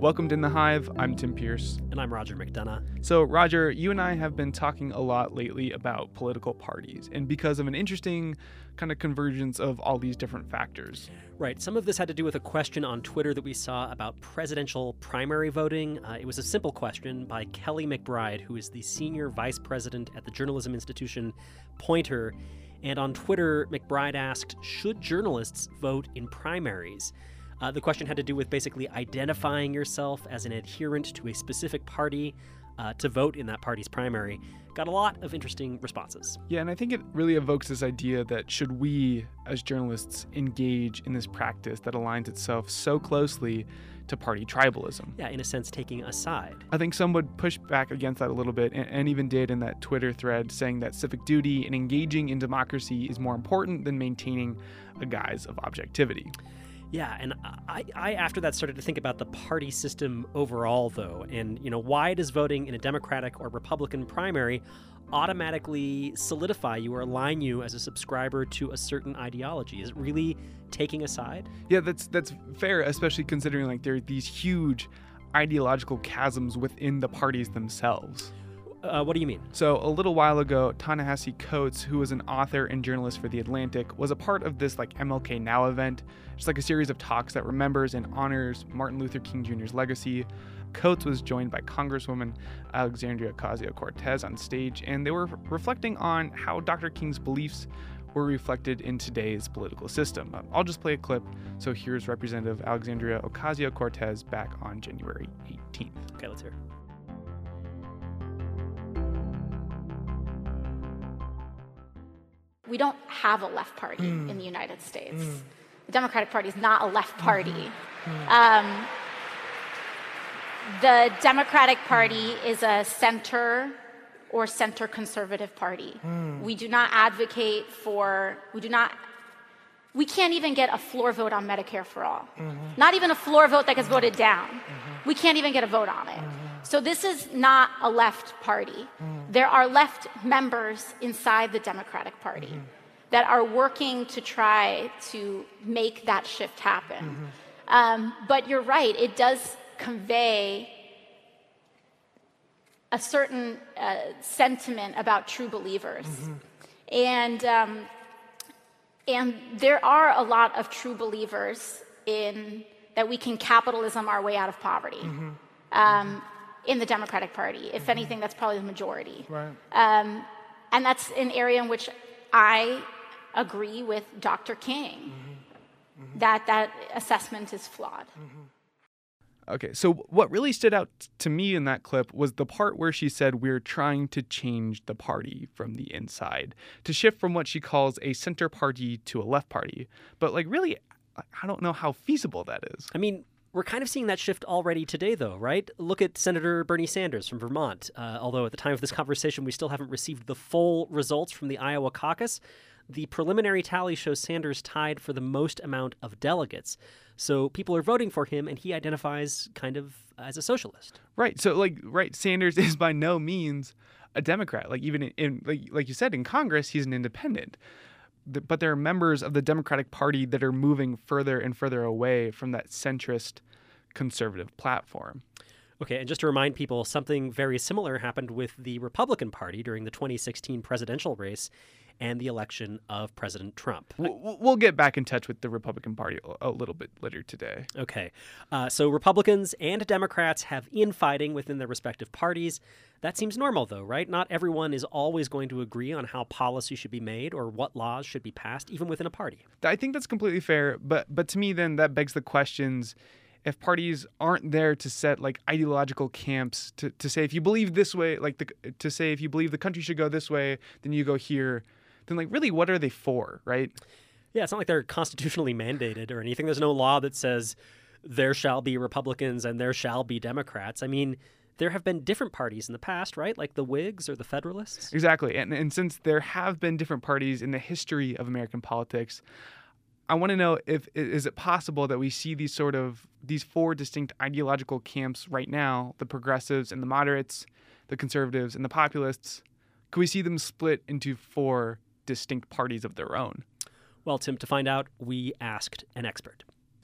Welcome to In the Hive. I'm Tim Pierce. And I'm Roger McDonough. So, Roger, you and I have been talking a lot lately about political parties, and because of an interesting kind of convergence of all these different factors. Right. Some of this had to do with a question on Twitter that we saw about presidential primary voting. It was a simple question by Kelly McBride, who is the senior vice president at the journalism institution Poynter. And on Twitter, McBride asked, should journalists vote in primaries? The question had to do with basically identifying yourself as an adherent to a specific party to vote in that party's primary. Got a lot of interesting responses. Yeah, and I think it really evokes this idea that should we, as journalists, engage in this practice that aligns itself so closely to party tribalism? Yeah, in a sense, taking a side. I think some would push back against that a little bit, and even did in that Twitter thread, saying that civic duty and engaging in democracy is more important than maintaining a guise of objectivity. Yeah, and I after that started to think about the party system overall, though, and why does voting in a Democratic or Republican primary automatically solidify you or align you as a subscriber to a certain ideology? Is it really taking a side? Yeah, that's fair, especially considering like there are these huge ideological chasms within the parties themselves. What do you mean? So a little while ago, Ta-Nehisi Coates, who was an author and journalist for The Atlantic, was a part of this like MLK Now event, just like a series of talks that remembers and honors Martin Luther King Jr.'s legacy. Coates was joined by Congresswoman Alexandria Ocasio-Cortez on stage, and they were reflecting on how Dr. King's beliefs were reflected in today's political system. I'll just play a clip. So here's Representative Alexandria Ocasio-Cortez back on January 18th. Okay, let's hear it. We don't have a left party in the United States. The Democratic Party is not a left party. The Democratic Party is a center or center conservative party. We do not advocate for, we can't even get a floor vote on Medicare for all. Not even a floor vote that gets voted down. We can't even get a vote on it. So this is not a left party. There are left members inside the Democratic Party that are working to try to make that shift happen. But you're right, it does convey a certain sentiment about true believers. And there are a lot of true believers in that we can capitalism our way out of poverty. In the Democratic Party. If anything, that's probably the majority. Right. And that's an area in which I agree with Dr. King, that assessment is flawed. Okay, so what really stood out to me in that clip was the part where she said we're trying to change the party from the inside, to shift from what she calls a center party to a left party. But like really, I don't know how feasible that is. I mean, we're kind of seeing that shift already today, though, right? Look at Senator Bernie Sanders from Vermont. Although at the time of this conversation, we still haven't received the full results from the Iowa caucus. The preliminary tally shows Sanders tied for the most amount of delegates. So people are voting for him, and he identifies kind of as a socialist. Right. So, Sanders is by no means a Democrat. Like, even like you said, in Congress, he's an independent. But there are members of the Democratic Party that are moving further and further away from that centrist conservative platform. Okay, and just to remind people, something very similar happened with the Republican Party during the 2016 presidential race and the election of President Trump. We'll get back in touch with the Republican Party a little bit later today. Okay, so Republicans and Democrats have infighting within their respective parties. That seems normal, though, right? Not everyone is always going to agree on how policy should be made or what laws should be passed, even within a party. I think that's completely fair, but to me, then, that begs the questions. If parties aren't there to set like ideological camps to say if you believe this way, to say if you believe the country should go this way, then you go here, then like really what are they for, right? Yeah, it's not like they're constitutionally mandated or anything. There's no law that says there shall be Republicans and there shall be Democrats. I mean, there have been different parties in the past, right? Like the Whigs or the Federalists. Exactly. And since there have been different parties in the history of American politics, I want to know is it possible that we see these four distinct ideological camps right now, the progressives and the moderates, the conservatives and the populists, could we see them split into four distinct parties of their own? Well, Tim, to find out, we asked an expert.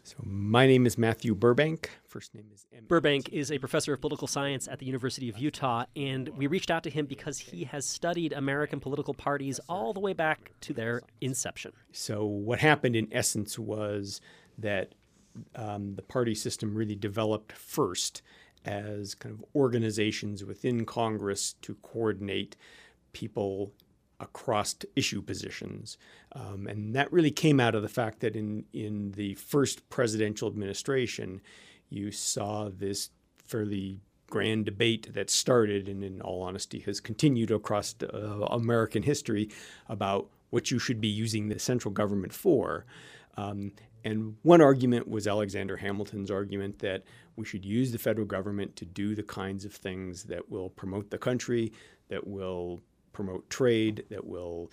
So my name is Matthew Burbank. First name is M. Burbank is a professor of political science at the University of Utah, and we reached out to him because he has studied American political parties all the way back to their inception. So what happened in essence was that the party system really developed first as kind of organizations within Congress to coordinate people across issue positions. And that really came out of the fact that in the first presidential administration, you saw this fairly grand debate that started and in all honesty has continued across American history about what you should be using the central government for. And one argument was Alexander Hamilton's argument that we should use the federal government to do the kinds of things that will promote the country, that will promote trade, that will,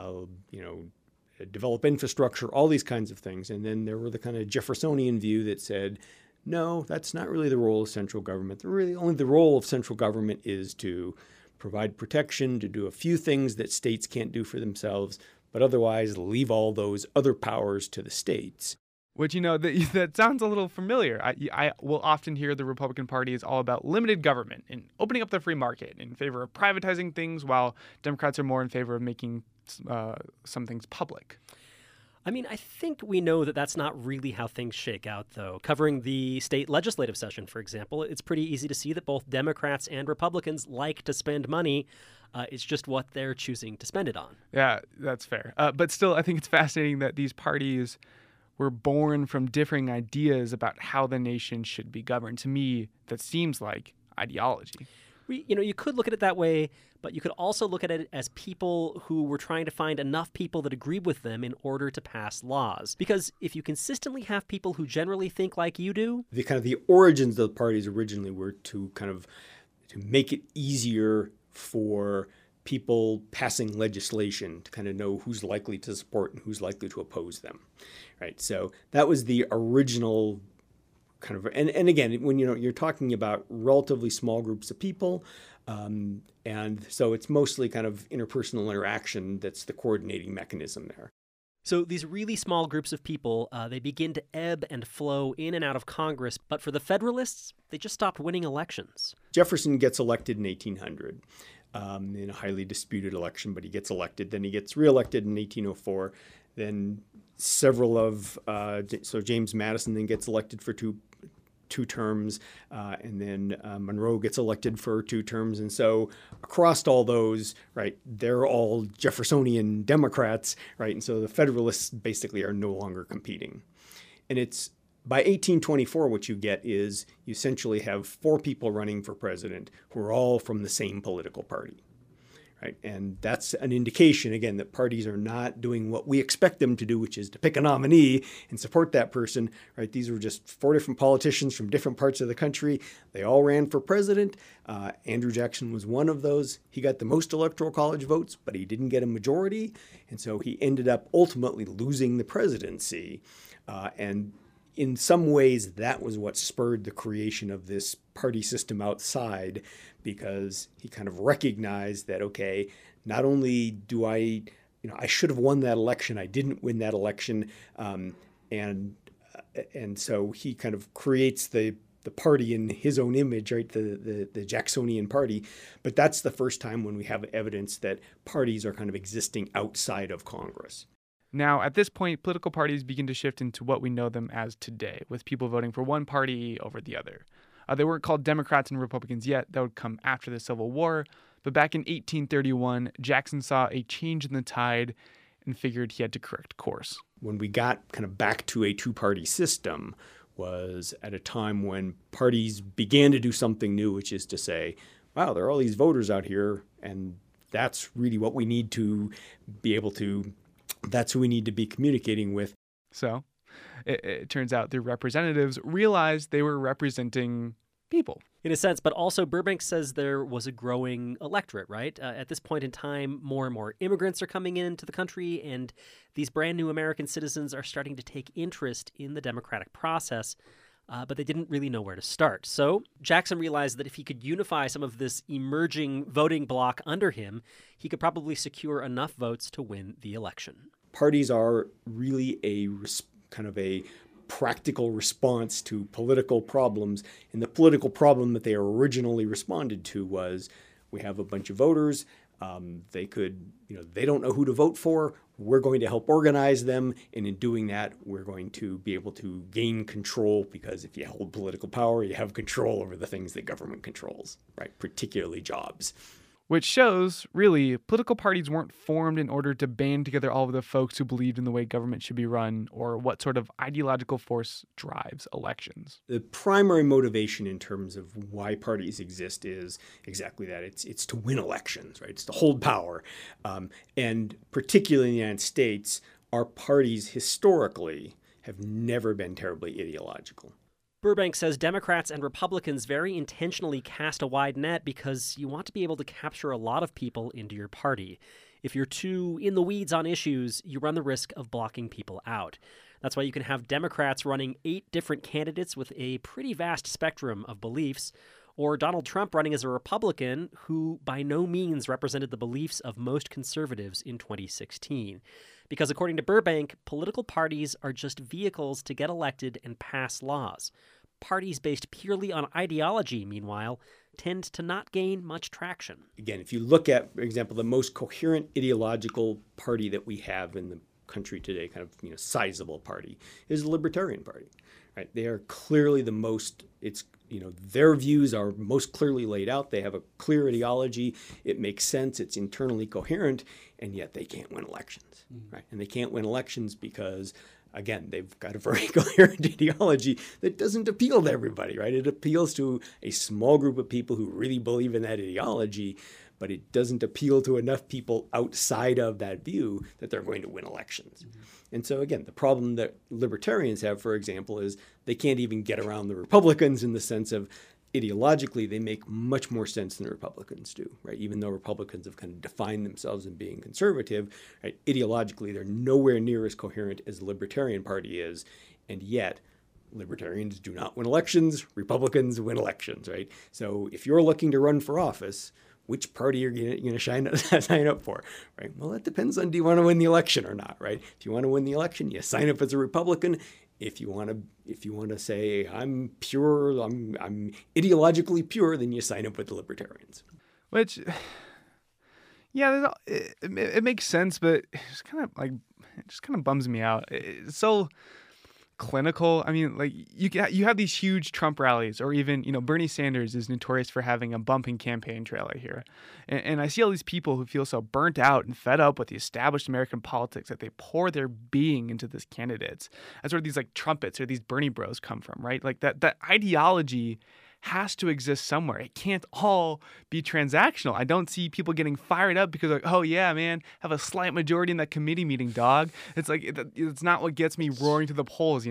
develop infrastructure, all these kinds of things. And then there were the kind of Jeffersonian view that said, no, that's not really the role of central government. Really, only the role of central government is to provide protection, to do a few things that states can't do for themselves, but otherwise leave all those other powers to the states. Which, that sounds a little familiar. I will often hear the Republican Party is all about limited government and opening up the free market in favor of privatizing things, while Democrats are more in favor of making some things public. I mean, I think we know that that's not really how things shake out, though. Covering the state legislative session, for example, it's pretty easy to see that both Democrats and Republicans like to spend money. It's just what they're choosing to spend it on. Yeah, that's fair. But still, I think it's fascinating that these parties were born from differing ideas about how the nation should be governed. To me, that seems like ideology. You could look at it that way, but you could also look at it as people who were trying to find enough people that agreed with them in order to pass laws. Because if you consistently have people who generally think like you do... The origins of the parties originally were to make it easier for people passing legislation to kind of know who's likely to support and who's likely to oppose them, right? So that was the original kind of, and again, when you're talking about relatively small groups of people, and so it's mostly kind of interpersonal interaction that's the coordinating mechanism there. So these really small groups of people, they begin to ebb and flow in and out of Congress, but for the Federalists, they just stopped winning elections. Jefferson gets elected in 1800. In a highly disputed election, but he gets elected. Then he gets reelected in 1804. Then so James Madison then gets elected for two terms, and then Monroe gets elected for 2 terms. And so across all those, right, they're all Jeffersonian Democrats, right? And so the Federalists basically are no longer competing. And it's by 1824, what you get is you essentially have 4 people running for president who are all from the same political party, right? And that's an indication, again, that parties are not doing what we expect them to do, which is to pick a nominee and support that person, right? These were just 4 different politicians from different parts of the country. They all ran for president. Andrew Jackson was one of those. He got the most electoral college votes, but he didn't get a majority. And so he ended up ultimately losing the presidency. And in some ways, that was what spurred the creation of this party system outside, because he kind of recognized that, okay, not only do I should have won that election, I didn't win that election, and so he kind of creates the party in his own image, right? The Jacksonian party. But that's the first time when we have evidence that parties are kind of existing outside of Congress. Now, at this point, political parties begin to shift into what we know them as today, with people voting for one party over the other. They weren't called Democrats and Republicans yet. That would come after the Civil War. But back in 1831, Jackson saw a change in the tide and figured he had to correct course. When we got kind of back to a 2-party system was at a time when parties began to do something new, which is to say, wow, there are all these voters out here, and that's really what we need to be able to that's who we need to be communicating with. So it turns out the representatives realized they were representing people. In a sense, but also Burbank says there was a growing electorate, right? At this point in time, more and more immigrants are coming into the country, and these brand new American citizens are starting to take interest in the democratic process. But they didn't really know where to start. So Jackson realized that if he could unify some of this emerging voting bloc under him, he could probably secure enough votes to win the election. Parties are really a kind of a practical response to political problems. And the political problem that they originally responded to was, we have a bunch of voters. They don't know who to vote for. We're going to help organize them. And in doing that, we're going to be able to gain control, because if you hold political power, you have control over the things that government controls, right? Particularly jobs. Which shows, really, political parties weren't formed in order to band together all of the folks who believed in the way government should be run or what sort of ideological force drives elections. The primary motivation in terms of why parties exist is exactly that. It's to win elections, right? It's to hold power. And particularly in the United States, our parties historically have never been terribly ideological. Burbank says Democrats and Republicans very intentionally cast a wide net because you want to be able to capture a lot of people into your party. If you're too in the weeds on issues, you run the risk of blocking people out. That's why you can have Democrats running 8 different candidates with a pretty vast spectrum of beliefs, or Donald Trump running as a Republican who by no means represented the beliefs of most conservatives in 2016. Because according to Burbank, political parties are just vehicles to get elected and pass laws. Parties based purely on ideology, meanwhile, tend to not gain much traction. Again, if you look at, for example, the most coherent ideological party that we have in the country today, kind of sizable party, is the Libertarian Party. Right? They are clearly the most, their views are most clearly laid out. They have a clear ideology. It makes sense. It's internally coherent, and yet they can't win elections. Right? And they can't win elections because, again, they've got a very coherent ideology that doesn't appeal to everybody. Right? It appeals to a small group of people who really believe in that ideology, but it doesn't appeal to enough people outside of that view that they're going to win elections. And so, again, the problem that libertarians have, for example, is they can't even get around the Republicans in the sense of ideologically they make much more sense than the Republicans do, right? Even though Republicans have kind of defined themselves as being conservative, right? Ideologically, they're nowhere near as coherent as the Libertarian Party is, and yet libertarians do not win elections, Republicans win elections, right? So if you're looking to run for office, which party are you going to sign up for, right? Well, that depends on, do you want to win the election or not, right? If you want to win the election, you sign up as a Republican. If you want to say I'm pure, I'm ideologically pure, then you sign up with the Libertarians. Which, yeah, it makes sense, but it just kind of bums me out. It's so clinical. I mean, like you have these huge Trump rallies, or even Bernie Sanders is notorious for having a bumping campaign trail, I hear, and I see all these people who feel so burnt out and fed up with the established American politics that they pour their being into these candidates. That's where these like trumpets or these Bernie bros come from, right? Like that ideology has to exist somewhere. It can't all be transactional. I don't see people getting fired up because like, oh yeah, man, have a slight majority in that committee meeting, dog. It's like, it's not what gets me roaring to the polls,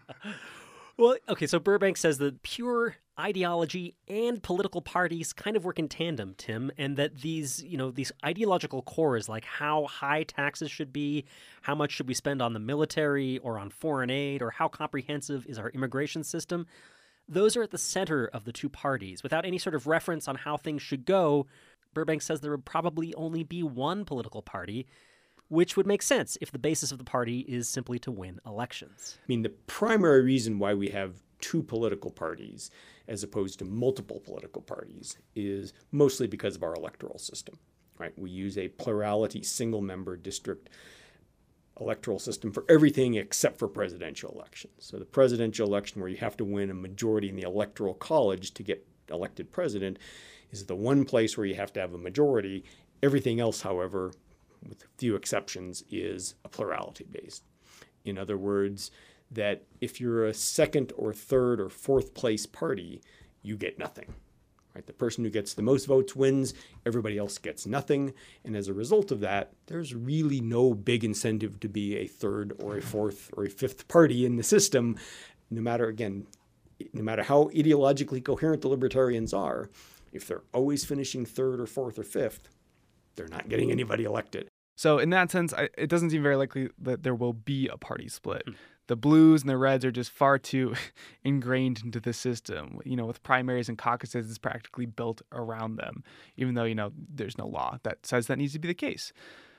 Well, okay, so Burbank says that pure ideology and political parties kind of work in tandem, Tim, and that these ideological cores, like how high taxes should be, how much should we spend on the military or on foreign aid, or how comprehensive is our immigration system, those are at the center of the two parties. Without any sort of reference on how things should go, Burbank says there would probably only be one political party, which would make sense if the basis of the party is simply to win elections. I mean, the primary reason why we have two political parties as opposed to multiple political parties is mostly because of our electoral system, right? We use a plurality single-member district electoral system for everything except for presidential elections. So the presidential election, where you have to win a majority in the electoral college to get elected president, is the one place where you have to have a majority. Everything else, however, with a few exceptions, is a plurality based. In other words, that if you're a second or third or fourth place party, you get nothing. Right? The person who gets the most votes wins, everybody else gets nothing. And as a result of that, there's really no big incentive to be a third or a fourth or a fifth party in the system, no matter how ideologically coherent the libertarians are. If they're always finishing third or fourth or fifth, they're not getting anybody elected. So in that sense, it doesn't seem very likely that there will be a party split. The blues and the reds are just far too ingrained into the system. With primaries and caucuses, it's practically built around them, even though, there's no law that says that needs to be the case.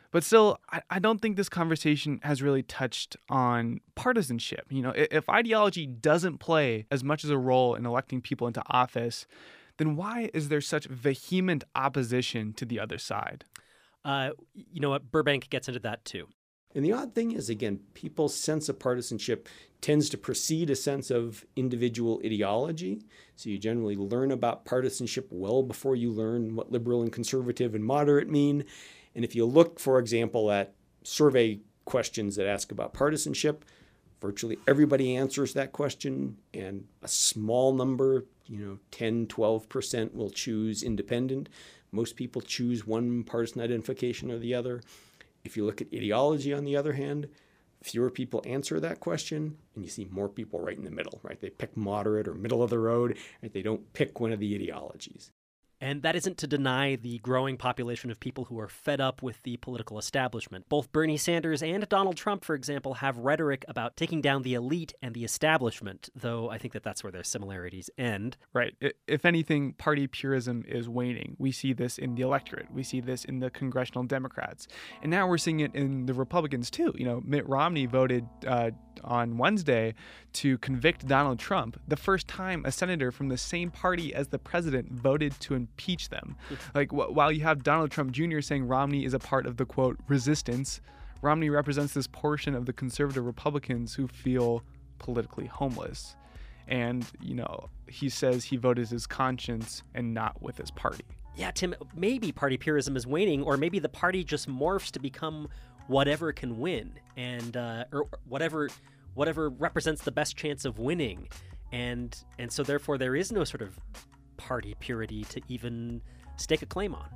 But still, I don't think this conversation has really touched on partisanship. If ideology doesn't play as much as a role in electing people into office, then why is there such vehement opposition to the other side? You know what? Burbank gets into that too. And the odd thing is, again, people's sense of partisanship tends to precede a sense of individual ideology. So you generally learn about partisanship well before you learn what liberal and conservative and moderate mean. And if you look, for example, at survey questions that ask about partisanship, virtually everybody answers that question, and a small number, 10, 12% will choose independent. Most people choose one partisan identification or the other. If you look at ideology, on the other hand, fewer people answer that question, and you see more people right in the middle, right? They pick moderate or middle of the road, right? They don't pick one of the ideologies. And that isn't to deny the growing population of people who are fed up with the political establishment. Both Bernie Sanders and Donald Trump, for example, have rhetoric about taking down the elite and the establishment, though I think that's where their similarities end. Right. If anything, party purism is waning. We see this in the electorate. We see this in the congressional Democrats. And now we're seeing it in the Republicans, too. Mitt Romney voted on Wednesday to convict Donald Trump, the first time a senator from the same party as the president voted to impeach them. While you have Donald Trump Jr. saying Romney is a part of the, quote, resistance, Romney represents this portion of the conservative Republicans who feel politically homeless. And, he says he voted his conscience and not with his party. Yeah, Tim, maybe party purism is waning, or maybe the party just morphs to become whatever can win, and or whatever represents the best chance of winning, and so therefore there is no sort of party purity to even stake a claim on.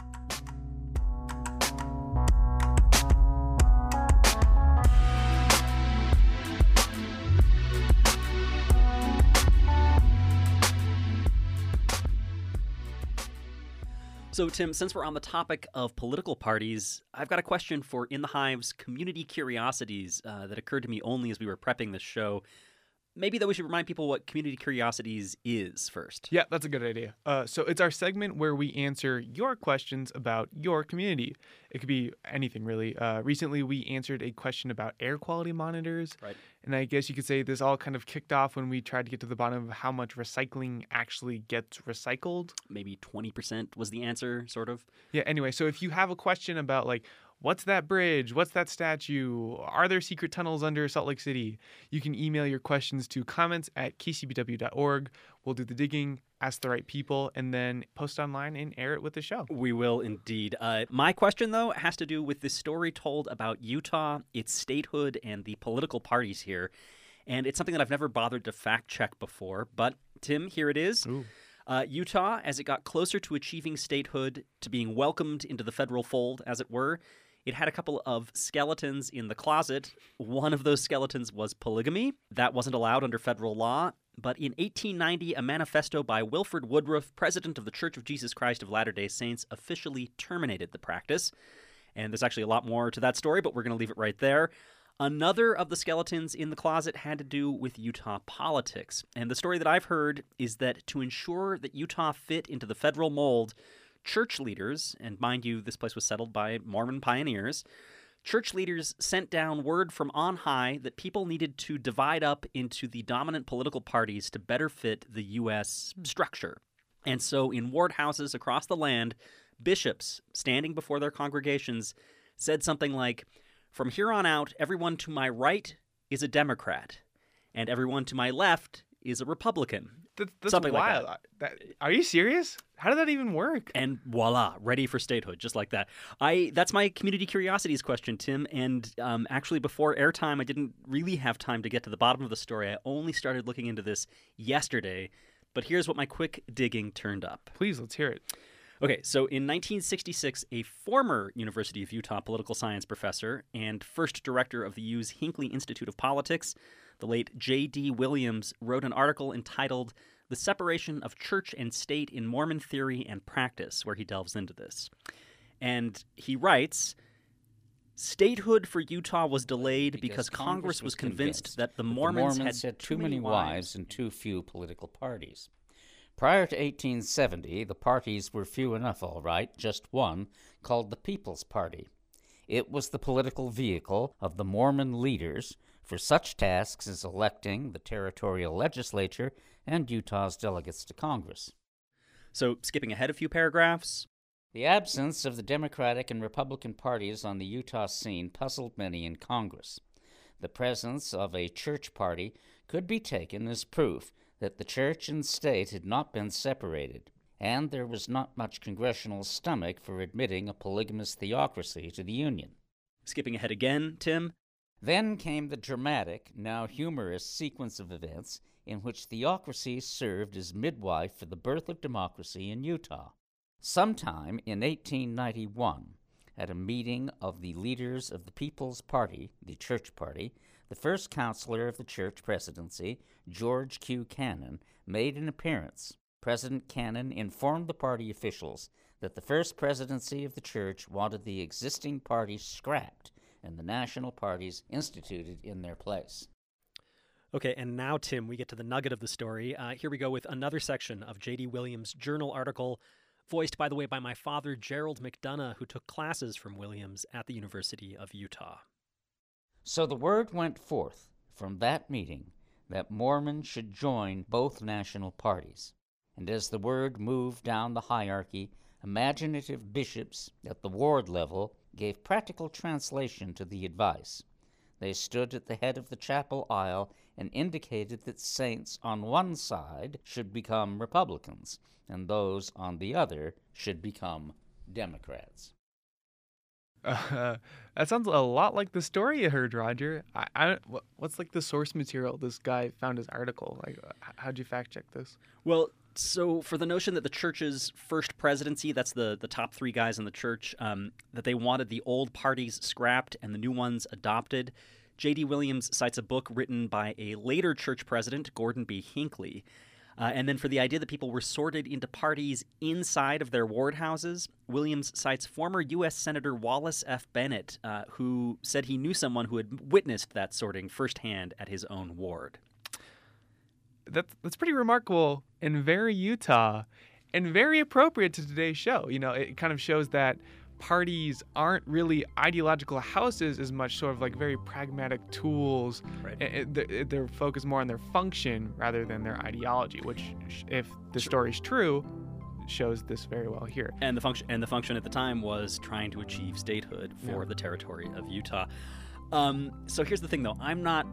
So, Tim, since we're on the topic of political parties, I've got a question for In the Hive's community curiosities that occurred to me only as we were prepping this show. Maybe, though, we should remind people what Community Curiosities is first. Yeah, that's a good idea. So it's our segment where we answer your questions about your community. It could be anything, really. Recently, we answered a question about air quality monitors. Right. And I guess you could say this all kind of kicked off when we tried to get to the bottom of how much recycling actually gets recycled. Maybe 20% was the answer, sort of. Yeah, anyway, so if you have a question about, what's that bridge? What's that statue? Are there secret tunnels under Salt Lake City? You can email your questions to comments@kcbw.org. We'll do the digging, ask the right people, and then post online and air it with the show. We will indeed. My question, though, has to do with this story told about Utah, its statehood, and the political parties here. And it's something that I've never bothered to fact check before. But, Tim, here it is. Utah, as it got closer to achieving statehood, to being welcomed into the federal fold, as it were, it had a couple of skeletons in the closet. One of those skeletons was polygamy. That wasn't allowed under federal law. But in 1890, a manifesto by Wilford Woodruff, president of the Church of Jesus Christ of Latter-day Saints, officially terminated the practice. And there's actually a lot more to that story, but we're going to leave it right there. Another of the skeletons in the closet had to do with Utah politics. And the story that I've heard is that to ensure that Utah fit into the federal mold, church leaders, and mind you, this place was settled by Mormon pioneers, church leaders sent down word from on high that people needed to divide up into the dominant political parties to better fit the U.S. structure. And so in ward houses across the land, bishops standing before their congregations said something like, "From here on out, everyone to my right is a Democrat, and everyone to my left is a Republican." That's something wild. like that. Are you serious? How did that even work? And voila, ready for statehood, just like that. That's my community curiosities question, Tim. And actually, before airtime, I didn't really have time to get to the bottom of the story. I only started looking into this yesterday. But here's what my quick digging turned up. Please, let's hear it. Okay, so in 1966, a former University of Utah political science professor and first director of the U's Hinckley Institute of Politics, the late J.D. Williams, wrote an article entitled The Separation of Church and State in Mormon Theory and Practice, where he delves into this. And he writes, statehood for Utah was delayed because Congress was convinced that the Mormons had too many wives and too few political parties. Prior to 1870, the parties were few enough, all right, just one, called the People's Party. It was the political vehicle of the Mormon leaders for such tasks as electing the territorial legislature and Utah's delegates to Congress. So, skipping ahead a few paragraphs. The absence of the Democratic and Republican parties on the Utah scene puzzled many in Congress. The presence of a church party could be taken as proof that the church and state had not been separated, and there was not much congressional stomach for admitting a polygamous theocracy to the Union. Skipping ahead again, Tim. Then came the dramatic, now humorous sequence of events in which theocracy served as midwife for the birth of democracy in Utah. Sometime in 1891, at a meeting of the leaders of the People's Party, the Church Party, the first counselor of the church presidency, George Q. Cannon, made an appearance. President Cannon informed the party officials that the first presidency of the church wanted the existing parties scrapped and the national parties instituted in their place. Okay, and now, Tim, we get to the nugget of the story. Here we go with another section of J.D. Williams' journal article, voiced, by the way, by my father, Gerald McDonough, who took classes from Williams at the University of Utah. So the word went forth from that meeting that Mormons should join both national parties. And as the word moved down the hierarchy, imaginative bishops at the ward level gave practical translation to the advice. They stood at the head of the chapel aisle and indicated that saints on one side should become Republicans, and those on the other should become Democrats. That sounds a lot like the story you heard, Roger. What's like the source material this guy found his article? Like, how'd you fact check this? Well, so for the notion that the church's first presidency, that's the top three guys in the church, that they wanted the old parties scrapped and the new ones adopted, J.D. Williams cites a book written by a later church president, Gordon B. Hinckley. And then for the idea that people were sorted into parties inside of their ward houses, Williams cites former U.S. Senator Wallace F. Bennett, who said he knew someone who had witnessed that sorting firsthand at his own ward. That's pretty remarkable and very Utah and very appropriate to today's show. You know, it kind of shows that parties aren't really ideological houses as much, sort of like very pragmatic tools. Right. They're focused more on their function rather than their ideology, which, if the story's true, shows this very well here. And the function at the time was trying to achieve statehood for the territory of Utah. So here's the thing, though. I'm not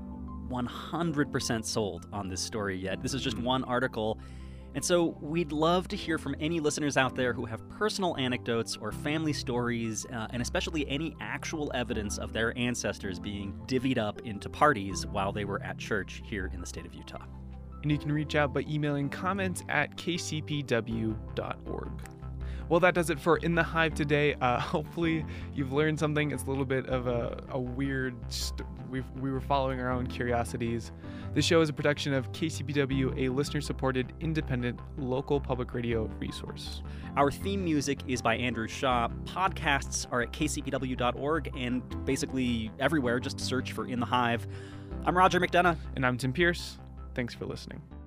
100% sold on this story yet. This is just one article. And so we'd love to hear from any listeners out there who have personal anecdotes or family stories, and especially any actual evidence of their ancestors being divvied up into parties while they were at church here in the state of Utah. And you can reach out by emailing comments at kcpw.org. Well, that does it for In the Hive today. Hopefully you've learned something. It's a little bit of a weird... We were following our own curiosities. This show is a production of KCPW, a listener-supported, independent, local public radio resource. Our theme music is by Andrew Shaw. Podcasts are at kcpw.org and basically everywhere. Just search for In the Hive. I'm Roger McDonough. And I'm Tim Pierce. Thanks for listening.